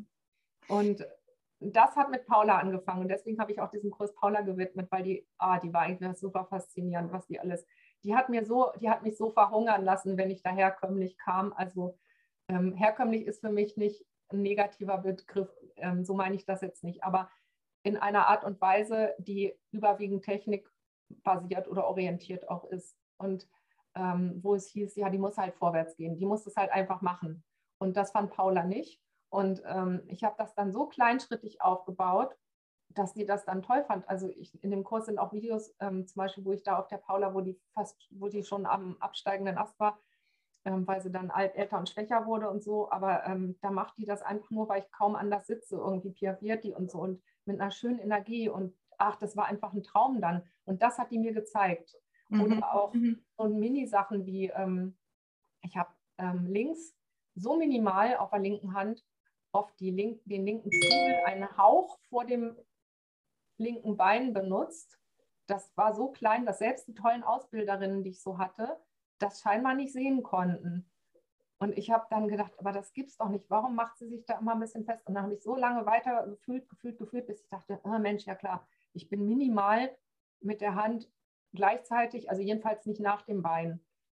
Und das hat mit Paula angefangen. Und deswegen habe ich auch diesen Kurs Paula gewidmet, weil die, ah, die war eigentlich super faszinierend, was die alles... Die hat, mir so, die hat mich so verhungern lassen, wenn ich da herkömmlich kam. Also ähm, herkömmlich ist für mich nicht ein negativer Begriff, ähm, so meine ich das jetzt nicht, aber in einer Art und Weise, die überwiegend technikbasiert oder orientiert auch ist. Und ähm, wo es hieß, ja, die muss halt vorwärts gehen, die muss es halt einfach machen. Und das fand Paula nicht. Und ähm, ich habe das dann so kleinschrittig aufgebaut, dass die das dann toll fand. Also ich, in dem Kurs sind auch Videos, ähm, zum Beispiel, wo ich da auf der Paula, wo die fast, wo die schon am absteigenden Ast war, ähm, weil sie dann alt, älter und schwächer wurde und so. Aber ähm, da macht die das einfach nur, weil ich kaum anders sitze. Irgendwie piafiert die und so und mit einer schönen Energie. Und ach, das war einfach ein Traum dann. Und das hat die mir gezeigt. Mhm. Oder auch mhm. so Mini-Sachen wie, ähm, ich habe ähm, links so minimal auf der linken Hand oft die link, den linken Zwiebel, einen Hauch vor dem linken Bein benutzt. Das war so klein, dass selbst die tollen Ausbilderinnen, die ich so hatte, das scheinbar nicht sehen konnten. Und ich habe dann gedacht, aber das gibt's doch nicht. Warum macht sie sich da immer ein bisschen fest? Und dann habe ich so lange weiter gefühlt, gefühlt, gefühlt, bis ich dachte, oh Mensch, ja klar, ich bin minimal mit der Hand gleichzeitig, also jedenfalls nicht nach dem Bein,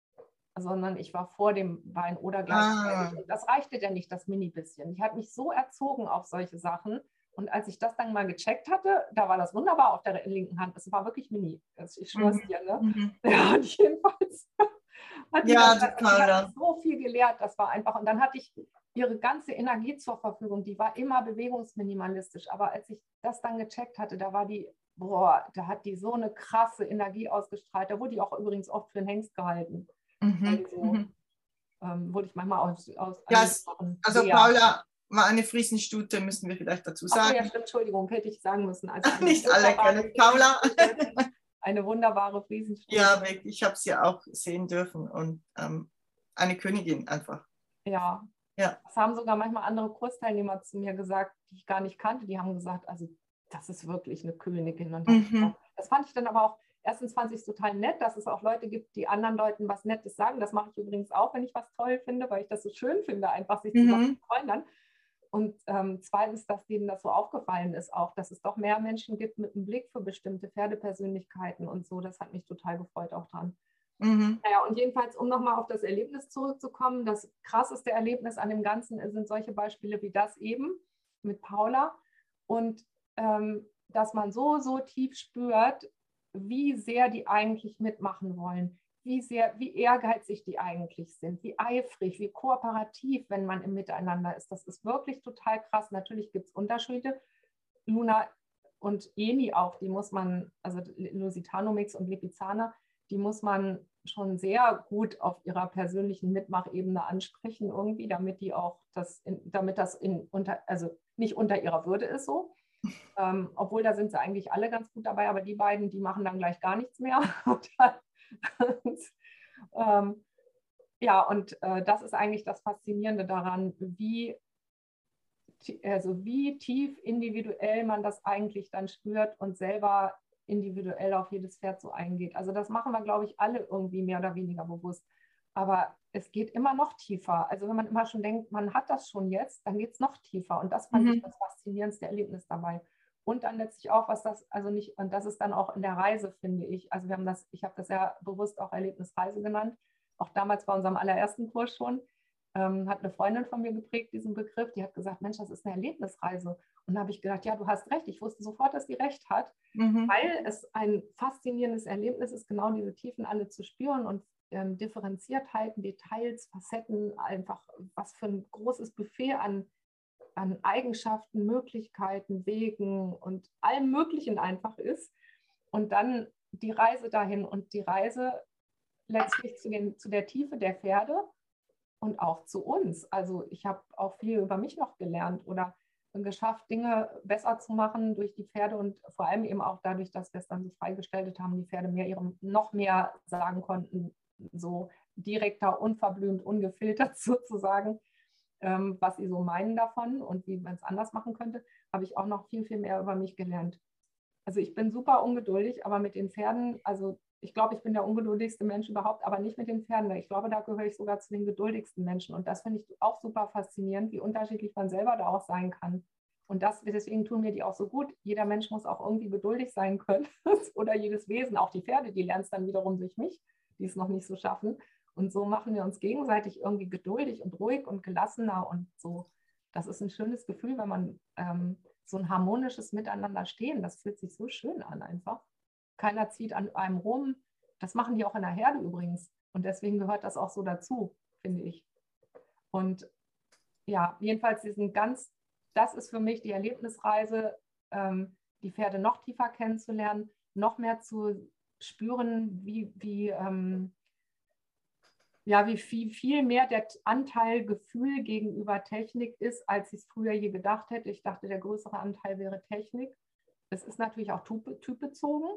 sondern ich war vor dem Bein oder gleichzeitig. Ah. Und das reichte ja nicht, das Mini-bisschen. Ich habe mich so erzogen auf solche Sachen. Und als ich das dann mal gecheckt hatte, da war das wunderbar auf der linken Hand. Es war wirklich mini. Ich schwör's dir, ne? Mhm. Ja, und jedenfalls hat
ja,
das, die hat so viel gelehrt. Das war einfach. Und dann hatte ich ihre ganze Energie zur Verfügung. Die war immer bewegungsminimalistisch. Aber als ich das dann gecheckt hatte, da war die, boah, da hat die so eine krasse Energie ausgestrahlt. Da wurde die auch übrigens oft für einen Hengst gehalten.
Mhm.
Also mhm. ähm, wurde ich manchmal aus, aus
ja, also
ja.
Paula war eine Friesenstute, müssen wir vielleicht dazu sagen.
Ach, ja, stimmt, Entschuldigung, hätte ich sagen müssen. Also
nicht alle kennen Paula.
Eine wunderbare Friesenstute.
Ja, wirklich, ich habe sie ja auch sehen dürfen und ähm, eine Königin einfach.
Ja.
ja,
das haben sogar manchmal andere Kursteilnehmer zu mir gesagt, die ich gar nicht kannte. Die haben gesagt, also das ist wirklich eine Königin. Und das, mhm. das fand ich dann aber auch, erstens fand ich es total nett, dass es auch Leute gibt, die anderen Leuten was Nettes sagen. Das mache ich übrigens auch, wenn ich was toll finde, weil ich das so schön finde, einfach sich
mhm.
zu freuen dann. Und ähm, zweitens, dass denen das so aufgefallen ist, auch, dass es doch mehr Menschen gibt mit einem Blick für bestimmte Pferdepersönlichkeiten und so. Das hat mich total gefreut auch dran.
Mhm.
Naja, und jedenfalls, um nochmal auf das Erlebnis zurückzukommen, das krasseste Erlebnis an dem Ganzen sind solche Beispiele wie das eben mit Paula. Und ähm, dass man so, so tief spürt, wie sehr die eigentlich mitmachen wollen, wie sehr, wie ehrgeizig die eigentlich sind, wie eifrig, wie kooperativ, wenn man im Miteinander ist. Das ist wirklich total krass. Natürlich gibt es Unterschiede. Luna und Eni auch, die muss man, also Lusitanomix und Lipizzaner, die muss man schon sehr gut auf ihrer persönlichen Mitmachebene ansprechen irgendwie, damit die auch das, in, damit das in unter, also nicht unter ihrer Würde ist so. Ähm, obwohl da sind sie eigentlich alle ganz gut dabei, aber die beiden, die machen dann gleich gar nichts mehr. und, und, ähm, ja, und äh, das ist eigentlich das Faszinierende daran, wie, also wie tief individuell man das eigentlich dann spürt und selber individuell auf jedes Pferd so eingeht. Also das machen wir, glaube ich, alle irgendwie mehr oder weniger bewusst. Aber es geht immer noch tiefer. Also wenn man immer schon denkt, man hat das schon jetzt, dann geht es noch tiefer. Und das fand mhm. ich das faszinierendste Erlebnis dabei. Und dann letztlich auch, was das, also nicht, und das ist dann auch in der Reise, finde ich. Also wir haben das, ich habe das ja bewusst auch Erlebnisreise genannt. Auch damals bei unserem allerersten Kurs schon. Ähm, hat eine Freundin von mir geprägt, diesen Begriff. Die hat gesagt, Mensch, das ist eine Erlebnisreise. Und da habe ich gedacht, ja, du hast recht. Ich wusste sofort, dass die recht hat, mhm. weil es ein faszinierendes Erlebnis ist, genau diese Tiefen alle zu spüren und ähm, Differenziertheiten, Details, Facetten, einfach was für ein großes Buffet an, an Eigenschaften, Möglichkeiten, Wegen und allem Möglichen einfach ist. Und dann die Reise dahin und die Reise letztlich zu, den, zu der Tiefe der Pferde und auch zu uns. Also ich habe auch viel über mich noch gelernt oder geschafft, Dinge besser zu machen durch die Pferde und vor allem eben auch dadurch, dass wir es dann so freigestaltet haben, die Pferde mehr ihrem noch mehr sagen konnten, so direkter, unverblümt, ungefiltert sozusagen, ähm, was sie so meinen davon und wie man es anders machen könnte, habe ich auch noch viel, viel mehr über mich gelernt. Also ich bin super ungeduldig, aber mit den Pferden, also ich glaube, ich bin der ungeduldigste Mensch überhaupt, aber nicht mit den Pferden. Ich glaube, da gehöre ich sogar zu den geduldigsten Menschen. Und das finde ich auch super faszinierend, wie unterschiedlich man selber da auch sein kann. Und das, deswegen tun mir die auch so gut. Jeder Mensch muss auch irgendwie geduldig sein können. Oder jedes Wesen, auch die Pferde, die lernen es dann wiederum durch mich, die es noch nicht so schaffen. Und so machen wir uns gegenseitig irgendwie geduldig und ruhig und gelassener. Und so, das ist ein schönes Gefühl, wenn man ähm, so ein harmonisches Miteinander stehen. Das fühlt sich so schön an einfach. Keiner zieht an einem rum. Das machen die auch in der Herde übrigens. Und deswegen gehört das auch so dazu, finde ich. Und ja, jedenfalls diesen ganz, das ist für mich die Erlebnisreise, ähm, die Pferde noch tiefer kennenzulernen, noch mehr zu spüren, wie, wie, ähm, ja, wie viel, viel mehr der Anteil Gefühl gegenüber Technik ist, als ich es früher je gedacht hätte. Ich dachte, der größere Anteil wäre Technik. Es ist natürlich auch typbezogen.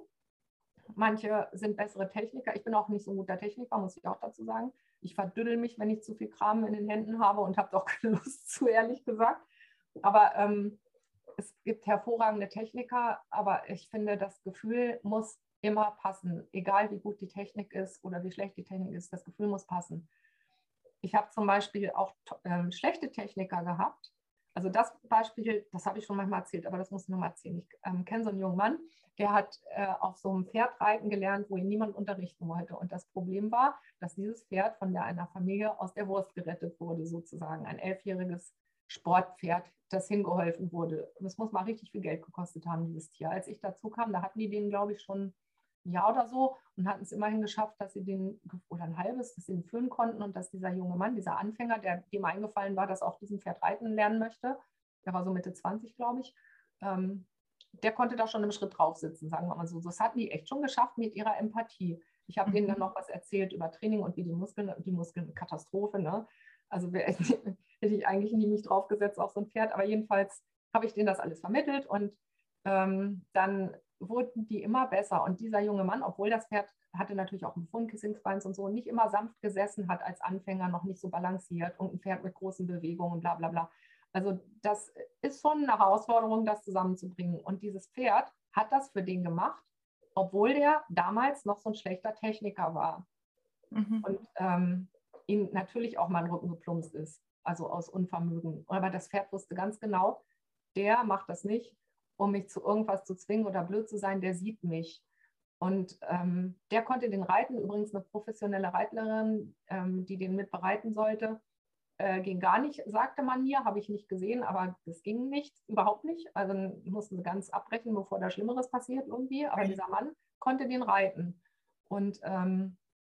Manche sind bessere Techniker. Ich bin auch nicht so ein guter Techniker, muss ich auch dazu sagen. Ich verdüddel mich, wenn ich zu viel Kram in den Händen habe und habe doch keine Lust zu, ehrlich gesagt. Aber ähm, es gibt hervorragende Techniker, aber ich finde, das Gefühl muss immer passen. Egal wie gut die Technik ist oder wie schlecht die Technik ist, das Gefühl muss passen. Ich habe zum Beispiel auch ähm, schlechte Techniker gehabt. Also das Beispiel, das habe ich schon manchmal erzählt, aber das muss ich nochmal erzählen. Ich ähm, kenne so einen jungen Mann, der hat äh, auf so einem Pferd reiten gelernt, wo ihn niemand unterrichten wollte. Und das Problem war, dass dieses Pferd von der, einer Familie aus der Wurst gerettet wurde, sozusagen. Ein elfjähriges Sportpferd, das hingeholfen wurde. Und es muss mal richtig viel Geld gekostet haben, dieses Tier. Als ich dazu kam, da hatten die den, glaube ich, schon ein Jahr oder so und hatten es immerhin geschafft, dass sie den, oder ein halbes, dass sie ihn führen konnten und dass dieser junge Mann, dieser Anfänger, der dem eingefallen war, dass er auf diesem Pferd reiten lernen möchte, der war so Mitte zwanzig, glaube ich, ähm, der konnte da schon im Schritt drauf sitzen, sagen wir mal so. Das hatten die echt schon geschafft mit ihrer Empathie. Ich habe mhm. denen dann noch was erzählt über Training und wie die Muskeln, die Muskeln, Katastrophe, ne? Also hätte ich eigentlich nie mich draufgesetzt auf so ein Pferd, aber jedenfalls habe ich denen das alles vermittelt und ähm, dann wurden die immer besser. Und dieser junge Mann, obwohl das Pferd hatte natürlich auch einen Befund, Kissingsbeins und so, nicht immer sanft gesessen hat als Anfänger, noch nicht so balanciert und ein Pferd mit großen Bewegungen, bla bla bla. Also das ist schon eine Herausforderung, das zusammenzubringen. Und dieses Pferd hat das für den gemacht, obwohl der damals noch so ein schlechter Techniker war. Mhm. Und ähm, ihm natürlich auch mal in den Rücken geplumpst ist, also aus Unvermögen. Aber das Pferd wusste ganz genau, der macht das nicht, um mich zu irgendwas zu zwingen oder blöd zu sein, der sieht mich. Und ähm, der konnte den reiten, übrigens eine professionelle Reitlerin, ähm, die den mitbereiten sollte, äh, ging gar nicht, sagte man mir, habe ich nicht gesehen, aber das ging nicht, überhaupt nicht. Also mussten sie ganz abbrechen, bevor da Schlimmeres passiert irgendwie. Aber dieser Mann konnte den reiten. Und ähm,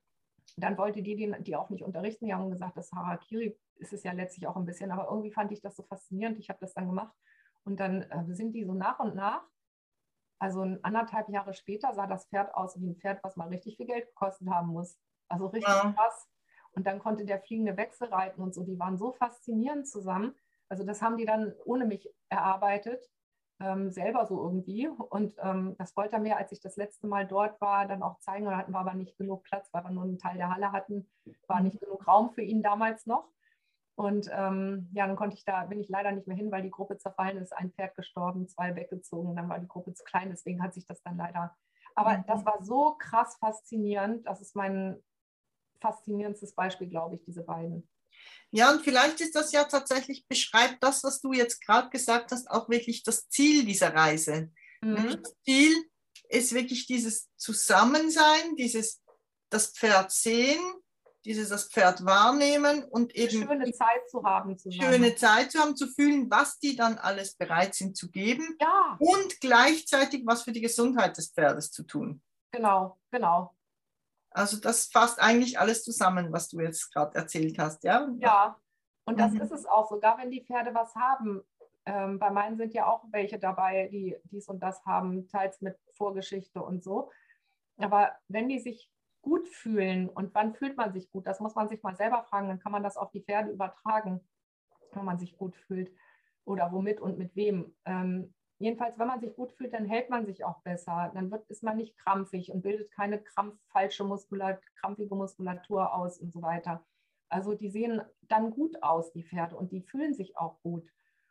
dann wollte die den, die auch nicht unterrichten. Die haben gesagt, das Harakiri ist es ja letztlich auch ein bisschen, aber irgendwie fand ich das so faszinierend. Ich habe das dann gemacht. Und dann äh, sind die so nach und nach, also anderthalb Jahre später sah das Pferd aus wie ein Pferd, was mal richtig viel Geld gekostet haben muss. Also richtig
Ja.
krass. Und dann konnte der fliegende Wechsel reiten und so. Die waren so faszinierend zusammen. Also das haben die dann ohne mich erarbeitet, ähm, selber so irgendwie. Und ähm, das wollte er mir, als ich das letzte Mal dort war, dann auch zeigen. Und da hatten wir aber nicht genug Platz, weil wir nur einen Teil der Halle hatten. War nicht genug Raum für ihn damals noch. Und ähm, ja, dann konnte ich da, bin ich leider nicht mehr hin, weil die Gruppe zerfallen ist, ein Pferd gestorben, zwei weggezogen, dann war die Gruppe zu klein, deswegen hat sich das dann leider. Aber
Mhm.
das war so krass faszinierend, das ist mein faszinierendstes Beispiel, glaube ich, diese beiden.
Ja, und vielleicht ist das ja tatsächlich, beschreibt das, was du jetzt gerade gesagt hast, auch wirklich das Ziel dieser Reise.
Mhm.
Das Ziel ist wirklich dieses Zusammensein, dieses das Pferd sehen, dieses das Pferd wahrnehmen und
Eine
eben
schöne Zeit zu haben zusammen.
schöne Zeit zu haben, zu fühlen, was die dann alles bereit sind zu geben
Ja,
und gleichzeitig was für die Gesundheit des Pferdes zu tun.
genau, genau.
Also das fasst eigentlich alles zusammen, was du jetzt gerade erzählt hast, ja?
Ja, und das
Mhm.
ist es auch, sogar wenn die Pferde was haben. Ähm, bei meinen sind ja auch welche dabei, die dies und das haben, teils mit Vorgeschichte und so. Aber wenn die sich gut fühlen, und wann fühlt man sich gut, das muss man sich mal selber fragen, dann kann man das auf die Pferde übertragen, wenn man sich gut fühlt oder womit und mit wem. Ähm, jedenfalls, wenn man sich gut fühlt, dann hält man sich auch besser. Dann wird, ist man nicht krampfig und bildet keine krampf, falsche Muskulatur, krampfige Muskulatur aus und so weiter. Also die sehen dann gut aus, die Pferde, und die fühlen sich auch gut.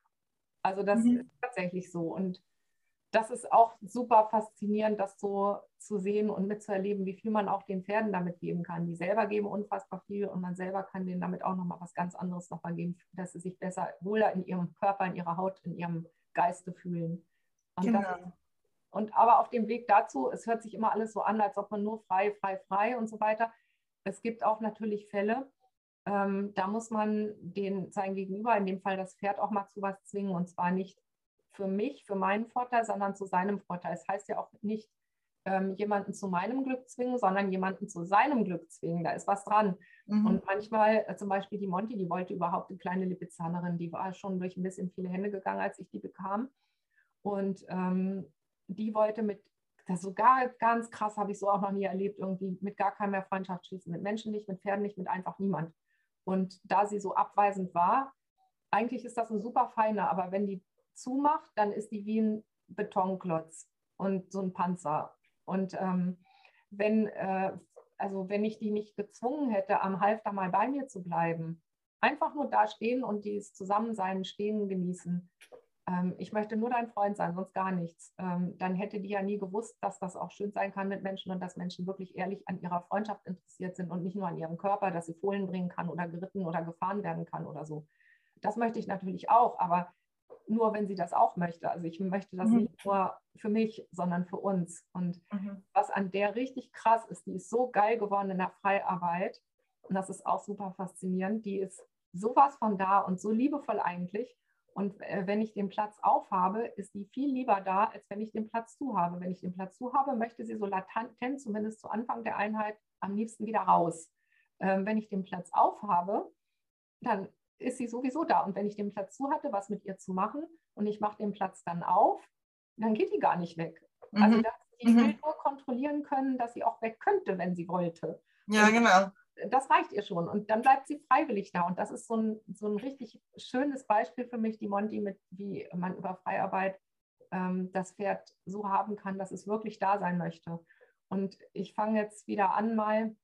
Also das
Mhm.
ist tatsächlich so. Und das ist auch super faszinierend, das so zu sehen und mitzuerleben, wie viel man auch den Pferden damit geben kann. Die selber geben unfassbar viel und man selber kann denen damit auch nochmal was ganz anderes nochmal geben, dass sie sich besser, wohler in ihrem Körper, in ihrer Haut, in ihrem Geiste fühlen. Und, das ist,
Genau.
und aber auf dem Weg dazu, es hört sich immer alles so an, als ob man nur frei, frei, frei und so weiter. Es gibt auch natürlich Fälle, ähm, da muss man den, sein Gegenüber, in dem Fall das Pferd, auch mal zu was zwingen, und zwar nicht für mich, für meinen Vorteil, sondern zu seinem Vorteil. Es das heißt ja auch nicht, ähm, jemanden zu meinem Glück zwingen, sondern jemanden zu seinem Glück zwingen. Da ist was dran.
Mhm.
Und manchmal, äh, zum Beispiel die Monty, die wollte überhaupt eine kleine Lipizzanerin, die war schon durch ein bisschen viele Hände gegangen, als ich die bekam. Und ähm, die wollte mit, das sogar ganz krass, habe ich so auch noch nie erlebt, irgendwie mit gar keinem mehr Freundschaft schließen, mit Menschen nicht, mit Pferden nicht, mit einfach niemand. Und da sie so abweisend war, eigentlich ist das ein super feiner, aber wenn die zumacht, dann ist die wie ein Betonklotz und so ein Panzer. Und ähm, wenn, äh, also wenn ich die nicht gezwungen hätte, am Halfter mal bei mir zu bleiben, einfach nur da stehen und dieses Zusammensein stehen genießen. Ähm, ich möchte nur dein Freund sein, sonst gar nichts. Ähm, dann hätte die ja nie gewusst, dass das auch schön sein kann mit Menschen und dass Menschen wirklich ehrlich an ihrer Freundschaft interessiert sind und nicht nur an ihrem Körper, dass sie Fohlen bringen kann oder geritten oder gefahren werden kann oder so. Das möchte ich natürlich auch, aber nur, wenn sie das auch möchte. Also ich möchte das
Mhm.
nicht nur für mich, sondern für uns. Und
Mhm.
was an der richtig krass ist, die ist so geil geworden in der Freiarbeit, und das ist auch super faszinierend, die ist sowas von da und so liebevoll eigentlich. Und äh, wenn ich den Platz aufhabe, ist die viel lieber da, als wenn ich den Platz zu habe. Wenn ich den Platz zu habe, möchte sie so latent, zumindest zu Anfang der Einheit, am liebsten wieder raus. Ähm, wenn ich den Platz aufhabe, dann ist sie sowieso da. Und wenn ich den Platz zu hatte, was mit ihr zu machen, und ich mache den Platz dann auf, dann geht die gar nicht weg.
Mhm.
Also das, die
Mhm.
will nur kontrollieren können, dass sie auch weg könnte, wenn sie wollte.
Ja,
Und
genau.
das reicht ihr schon. Und dann bleibt sie freiwillig da. Und das ist so ein, so ein richtig schönes Beispiel für mich, die Monty, mit wie man über Freiarbeit ähm, das Pferd so haben kann, dass es wirklich da sein möchte. Und ich fange jetzt wieder an, mal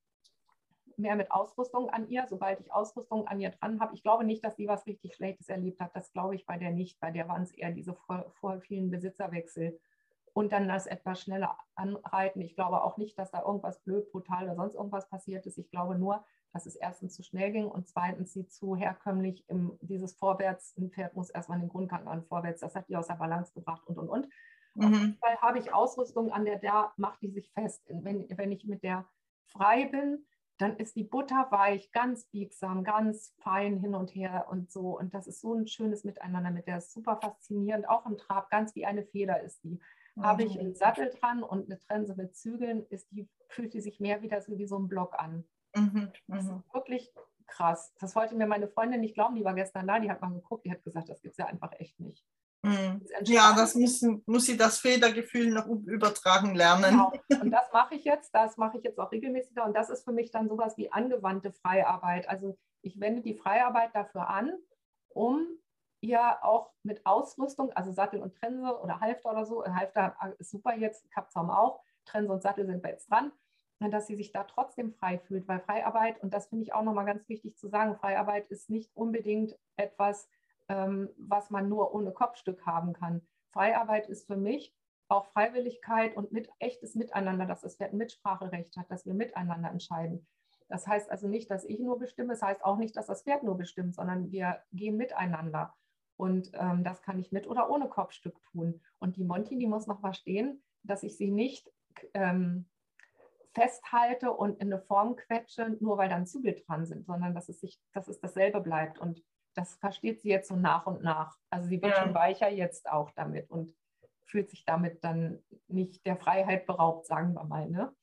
mehr mit Ausrüstung an ihr, sobald ich Ausrüstung an ihr dran habe. Ich glaube nicht, dass sie was richtig Schlechtes erlebt hat. Das glaube ich bei der nicht. Bei der waren es eher diese vor, vor vielen Besitzerwechsel und dann das etwas schneller anreiten. Ich glaube auch nicht, dass da irgendwas blöd, brutal oder sonst irgendwas passiert ist. Ich glaube nur, dass es erstens zu schnell ging und zweitens sie zu herkömmlich im, dieses Vorwärts, ein Pferd muss erstmal den Grundgang an vorwärts, das hat die aus der Balance gebracht und und und.
Mhm.
Auf jeden Fall habe ich Ausrüstung an der, da macht die sich fest. Wenn, wenn ich mit der frei bin, dann ist die butterweich, ganz biegsam, ganz fein hin und her und so. Und das ist so ein schönes Miteinander mit der, ist super faszinierend, auch im Trab, ganz wie eine Feder ist die. Mhm. Habe ich einen Sattel dran und eine Trense mit Zügeln, ist die, fühlt die sich mehr wieder so wie so ein Block an.
Mhm.
Das
Mhm.
ist wirklich krass. Das wollte mir meine Freundin nicht glauben, die war gestern da, die hat mal geguckt, die hat gesagt, das gibt es ja einfach echt nicht.
Mhm. Ja, das müssen, muss sie das Federgefühl noch übertragen lernen.
Genau. Und das mache ich jetzt, das mache ich jetzt auch regelmäßiger und das ist für mich dann sowas wie angewandte Freiarbeit. Also ich wende die Freiarbeit dafür an, um ihr auch mit Ausrüstung, also Sattel und Trense oder Halfter oder so, Halfter ist super jetzt, Kappzaum auch, Trense und Sattel sind wir jetzt dran, dass sie sich da trotzdem frei fühlt, weil Freiarbeit, und das finde ich auch nochmal ganz wichtig zu sagen, Freiarbeit ist nicht unbedingt etwas, ähm, was man nur ohne Kopfstück haben kann. Freiarbeit ist für mich auch Freiwilligkeit und mit, echtes Miteinander, dass das Pferd ein Mitspracherecht hat, dass wir miteinander entscheiden. Das heißt also nicht, dass ich nur bestimme, das heißt auch nicht, dass das Pferd nur bestimmt, sondern wir gehen miteinander. Und ähm, das kann ich mit oder ohne Kopfstück tun. Und die Monty, die muss noch verstehen, dass ich sie nicht ähm, festhalte und in eine Form quetsche, nur weil dann Zügel dran sind, sondern dass es, sich, dass es dasselbe bleibt. Und das versteht sie jetzt so nach und nach. Also sie wird ja schon weicher jetzt auch damit und fühlt sich damit dann nicht der Freiheit beraubt, sagen wir mal. Ne?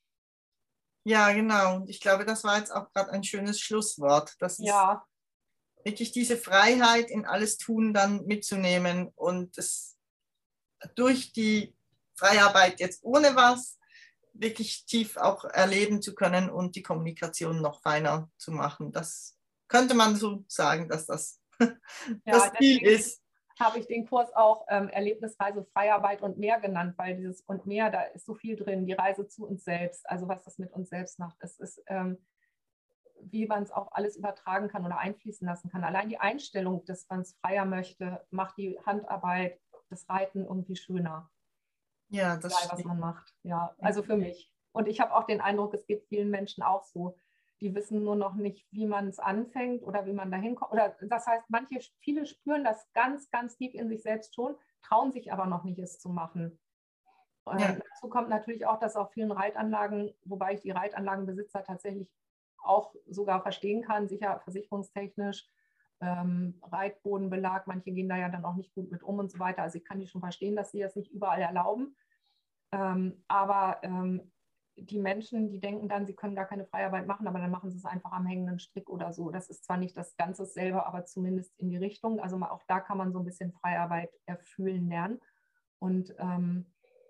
Ja, genau. Ich glaube, das war jetzt auch gerade ein schönes Schlusswort. Das
ja.
ist wirklich diese Freiheit in alles Tun dann mitzunehmen und es durch die Freiarbeit jetzt ohne was wirklich tief auch erleben zu können und die Kommunikation noch feiner zu machen. Das könnte man so sagen, dass das das
ja,
Ziel ist.
Habe ich den Kurs auch ähm, Erlebnisreise, Freiarbeit und mehr genannt, weil dieses und mehr, da ist so viel drin, die Reise zu uns selbst, also was das mit uns selbst macht. Es ist, ähm, wie man es auch alles übertragen kann oder einfließen lassen kann. Allein die Einstellung, dass man es freier möchte, macht die Handarbeit, das Reiten irgendwie schöner.
Ja, das
Egal, was man macht. Ja, also für mich. Und ich habe auch den Eindruck, es geht vielen Menschen auch so. Die wissen nur noch nicht, wie man es anfängt oder wie man dahin kommt. Oder das heißt, manche, viele spüren das ganz, ganz tief in sich selbst schon, trauen sich aber noch nicht, es zu machen.
Ja.
Ähm, dazu kommt natürlich auch, dass auf vielen Reitanlagen, wobei ich die Reitanlagenbesitzer tatsächlich auch sogar verstehen kann, sicher versicherungstechnisch, ähm, Reitbodenbelag, manche gehen da ja dann auch nicht gut mit um und so weiter. Also ich kann die schon verstehen, dass sie das nicht überall erlauben. Ähm, aber ähm, die Menschen, die denken dann, sie können gar keine Freiarbeit machen, aber dann machen sie es einfach am hängenden Strick oder so. Das ist zwar nicht das Ganze selber, aber zumindest in die Richtung. Also auch da kann man so ein bisschen Freiarbeit erfühlen lernen. Und ähm,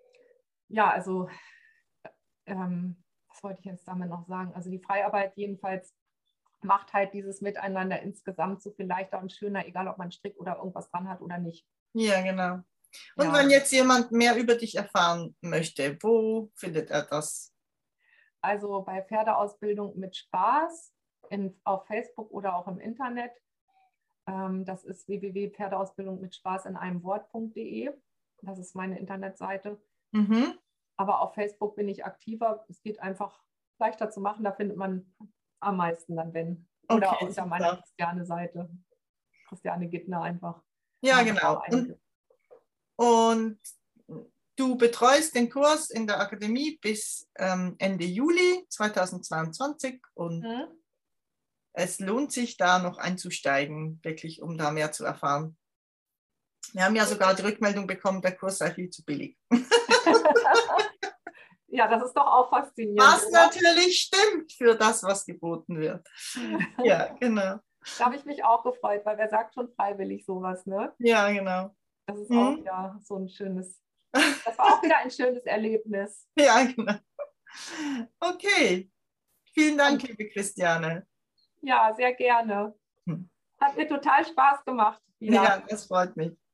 ja, also ähm, was wollte ich jetzt damit noch sagen? Also die Freiarbeit jedenfalls macht halt dieses Miteinander insgesamt so viel leichter und schöner, egal ob man Strick oder irgendwas dran hat oder nicht.
Ja, genau. Und
ja.
wenn jetzt jemand mehr über dich erfahren möchte, wo findet er das?
Also bei Pferdeausbildung mit Spaß in, auf Facebook oder auch im Internet. Ähm, das ist w w w punkt pferdeausbildung mit Spaß in einem Wort punkt de. Das ist meine Internetseite.
Mhm.
Aber auf Facebook bin ich aktiver. Es geht einfach leichter zu machen. Da findet man am meisten dann, wenn. Oder
Okay,
unter
super.
meiner Christiane-Seite. Christiane Gittner einfach.
Ja, genau. Und, und du betreust den Kurs in der Akademie bis ähm, Ende Juli zweitausendzweiundzwanzig und mhm. es lohnt sich da noch einzusteigen, wirklich, um da mehr zu erfahren. Wir haben ja sogar die Rückmeldung bekommen, der Kurs sei viel zu billig.
Ja, das ist doch auch faszinierend.
Was oder? Natürlich stimmt für das, was geboten wird. Ja, genau.
Da habe ich mich auch gefreut, weil wer sagt schon freiwillig sowas, ne?
Ja, genau.
Das ist mhm. auch ja so ein schönes, das war auch wieder ein schönes Erlebnis.
Ja, genau. Okay. Vielen Dank, Und, liebe Christiane.
Ja, sehr gerne. Hat mir total Spaß gemacht.
Wieder. Ja, das freut mich.